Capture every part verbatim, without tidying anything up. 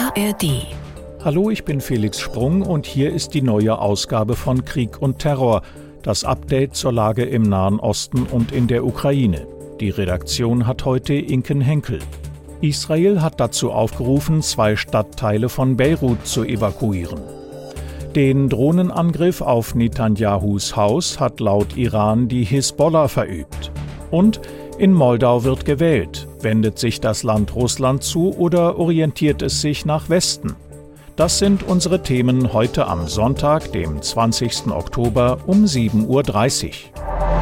A R D. Hallo, ich bin Felix Sprung und hier ist die neue Ausgabe von Krieg und Terror, das Update zur Lage im Nahen Osten und in der Ukraine. Die Redaktion hat heute Inken Henkel. Israel hat dazu aufgerufen, zwei Stadtteile von Beirut zu evakuieren. Den Drohnenangriff auf Netanyahus Haus hat laut Iran die Hisbollah verübt. Und in Moldau wird gewählt. Wendet sich das Land Russland zu oder orientiert es sich nach Westen? Das sind unsere Themen heute am Sonntag, dem zwanzigsten Oktober um sieben Uhr dreißig.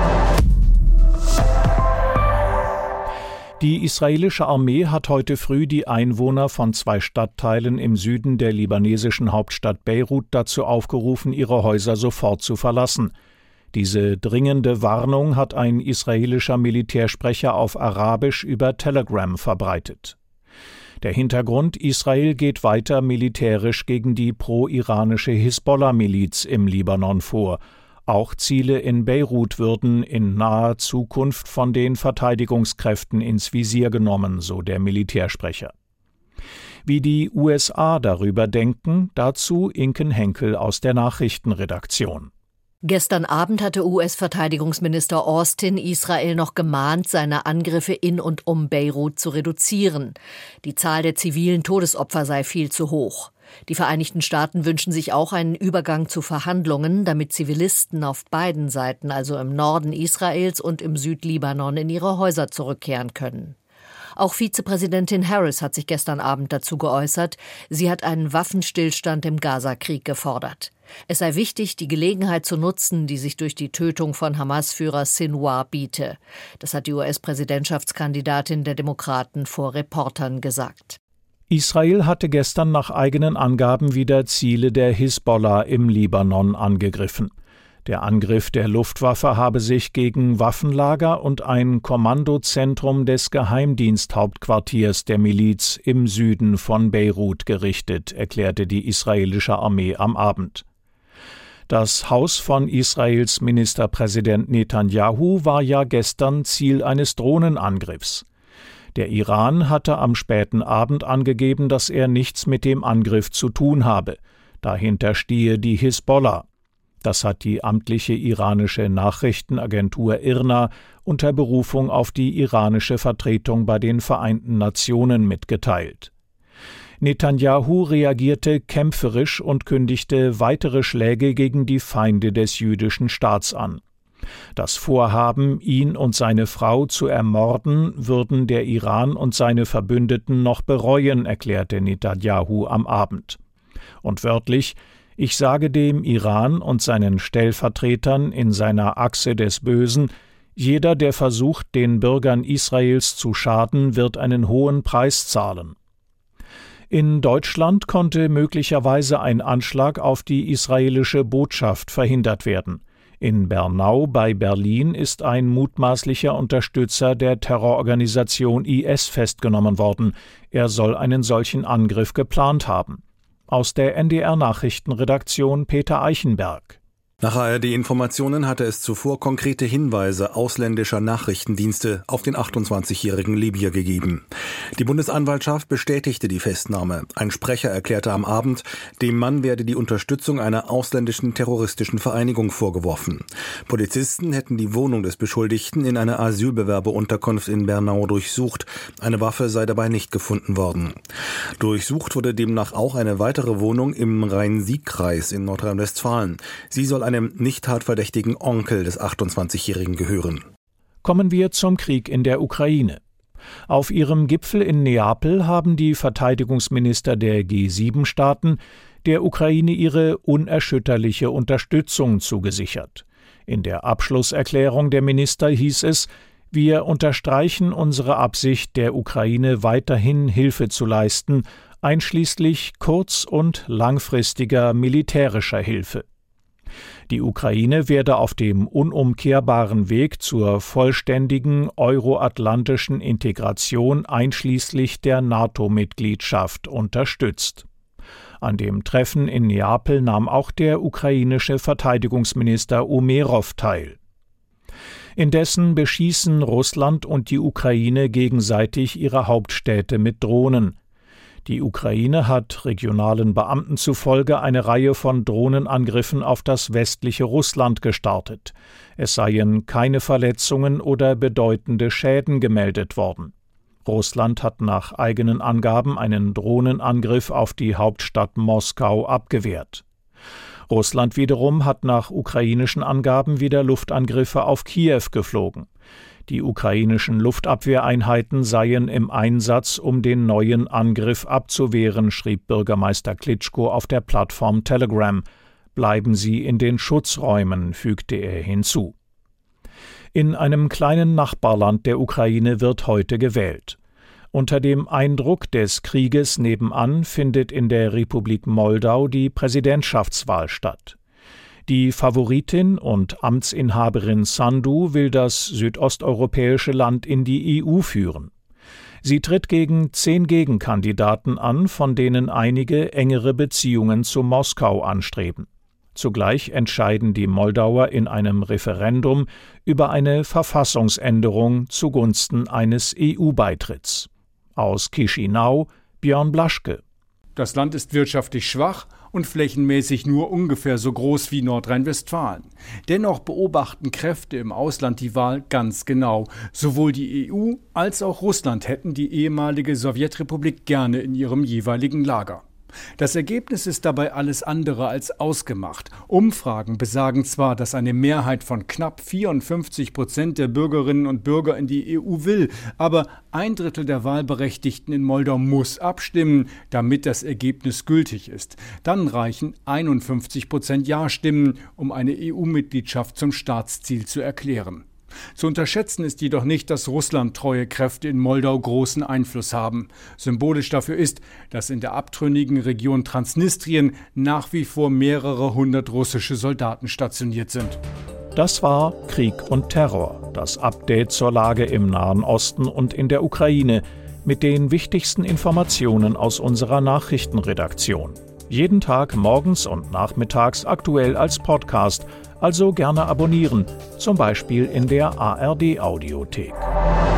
Die israelische Armee hat heute früh die Einwohner von zwei Stadtteilen im Süden der libanesischen Hauptstadt Beirut dazu aufgerufen, ihre Häuser sofort zu verlassen. Diese dringende Warnung hat ein israelischer Militärsprecher auf Arabisch über Telegram verbreitet. Der Hintergrund: Israel geht weiter militärisch gegen die pro-iranische Hisbollah-Miliz im Libanon vor. Auch Ziele in Beirut würden in naher Zukunft von den Verteidigungskräften ins Visier genommen, so der Militärsprecher. Wie die U S A darüber denken, dazu Inken Henkel aus der Nachrichtenredaktion. Gestern Abend hatte U S-Verteidigungsminister Austin Israel noch gemahnt, seine Angriffe in und um Beirut zu reduzieren. Die Zahl der zivilen Todesopfer sei viel zu hoch. Die Vereinigten Staaten wünschen sich auch einen Übergang zu Verhandlungen, damit Zivilisten auf beiden Seiten, also im Norden Israels und im Südlibanon, in ihre Häuser zurückkehren können. Auch Vizepräsidentin Harris hat sich gestern Abend dazu geäußert. Sie hat einen Waffenstillstand im Gaza-Krieg gefordert. Es sei wichtig, die Gelegenheit zu nutzen, die sich durch die Tötung von Hamas-Führer Sinwar biete. Das hat die U S-Präsidentschaftskandidatin der Demokraten vor Reportern gesagt. Israel hatte gestern nach eigenen Angaben wieder Ziele der Hisbollah im Libanon angegriffen. Der Angriff der Luftwaffe habe sich gegen Waffenlager und ein Kommandozentrum des Geheimdiensthauptquartiers der Miliz im Süden von Beirut gerichtet, erklärte die israelische Armee am Abend. Das Haus von Israels Ministerpräsident Netanyahu war ja gestern Ziel eines Drohnenangriffs. Der Iran hatte am späten Abend angegeben, dass er nichts mit dem Angriff zu tun habe. Dahinter stehe die Hisbollah. Das hat die amtliche iranische Nachrichtenagentur I R N A unter Berufung auf die iranische Vertretung bei den Vereinten Nationen mitgeteilt. Netanyahu reagierte kämpferisch und kündigte weitere Schläge gegen die Feinde des jüdischen Staats an. Das Vorhaben, ihn und seine Frau zu ermorden, würden der Iran und seine Verbündeten noch bereuen, erklärte Netanyahu am Abend. Und wörtlich: Ich sage dem Iran und seinen Stellvertretern in seiner Achse des Bösen, jeder, der versucht, den Bürgern Israels zu schaden, wird einen hohen Preis zahlen. In Deutschland konnte möglicherweise ein Anschlag auf die israelische Botschaft verhindert werden. In Bernau bei Berlin ist ein mutmaßlicher Unterstützer der Terrororganisation I S festgenommen worden. Er soll einen solchen Angriff geplant haben. Aus der N D R-Nachrichtenredaktion Peter Eichenberg. Nach A R D-Informationen hatte es zuvor konkrete Hinweise ausländischer Nachrichtendienste auf den achtundzwanzigjährigen Libyer gegeben. Die Bundesanwaltschaft bestätigte die Festnahme. Ein Sprecher erklärte am Abend, dem Mann werde die Unterstützung einer ausländischen terroristischen Vereinigung vorgeworfen. Polizisten hätten die Wohnung des Beschuldigten in einer Asylbewerberunterkunft in Bernau durchsucht. Eine Waffe sei dabei nicht gefunden worden. Durchsucht wurde demnach auch eine weitere Wohnung im Rhein-Sieg-Kreis in Nordrhein-Westfalen. Sie soll einem nicht tatverdächtigen Onkel des achtundzwanzigjährigen gehören. Kommen wir zum Krieg in der Ukraine. Auf ihrem Gipfel in Neapel haben die Verteidigungsminister der G sieben Staaten der Ukraine ihre unerschütterliche Unterstützung zugesichert. In der Abschlusserklärung der Minister hieß es: Wir unterstreichen unsere Absicht, der Ukraine weiterhin Hilfe zu leisten, einschließlich kurz- und langfristiger militärischer Hilfe. Die Ukraine werde auf dem unumkehrbaren Weg zur vollständigen euroatlantischen Integration einschließlich der NATO-Mitgliedschaft unterstützt. An dem Treffen in Neapel nahm auch der ukrainische Verteidigungsminister Umerov teil. Indessen beschießen Russland und die Ukraine gegenseitig ihre Hauptstädte mit Drohnen. Die Ukraine hat regionalen Beamten zufolge eine Reihe von Drohnenangriffen auf das westliche Russland gestartet. Es seien keine Verletzungen oder bedeutende Schäden gemeldet worden. Russland hat nach eigenen Angaben einen Drohnenangriff auf die Hauptstadt Moskau abgewehrt. Russland wiederum hat nach ukrainischen Angaben wieder Luftangriffe auf Kiew geflogen. Die ukrainischen Luftabwehreinheiten seien im Einsatz, um den neuen Angriff abzuwehren, schrieb Bürgermeister Klitschko auf der Plattform Telegram. Bleiben Sie in den Schutzräumen, fügte er hinzu. In einem kleinen Nachbarland der Ukraine wird heute gewählt. Unter dem Eindruck des Krieges nebenan findet in der Republik Moldau die Präsidentschaftswahl statt. Die Favoritin und Amtsinhaberin Sandu will das südosteuropäische Land in die E U führen. Sie tritt gegen zehn Gegenkandidaten an, von denen einige engere Beziehungen zu Moskau anstreben. Zugleich entscheiden die Moldauer in einem Referendum über eine Verfassungsänderung zugunsten eines E U-Beitritts. Aus Chișinău, Björn Blaschke. Das Land ist wirtschaftlich schwach und flächenmäßig nur ungefähr so groß wie Nordrhein-Westfalen. Dennoch beobachten Kräfte im Ausland die Wahl ganz genau. Sowohl die E U als auch Russland hätten die ehemalige Sowjetrepublik gerne in ihrem jeweiligen Lager. Das Ergebnis ist dabei alles andere als ausgemacht. Umfragen besagen zwar, dass eine Mehrheit von knapp vierundfünfzig Prozent der Bürgerinnen und Bürger in die E U will, aber ein Drittel der Wahlberechtigten in Moldau muss abstimmen, damit das Ergebnis gültig ist. Dann reichen einundfünfzig Prozent Ja-Stimmen, um eine E U-Mitgliedschaft zum Staatsziel zu erklären. Zu unterschätzen ist jedoch nicht, dass russlandtreue Kräfte in Moldau großen Einfluss haben. Symbolisch dafür ist, dass in der abtrünnigen Region Transnistrien nach wie vor mehrere hundert russische Soldaten stationiert sind. Das war Krieg und Terror, das Update zur Lage im Nahen Osten und in der Ukraine mit den wichtigsten Informationen aus unserer Nachrichtenredaktion. Jeden Tag morgens und nachmittags aktuell als Podcast. Also gerne abonnieren, zum Beispiel in der A R D Audiothek.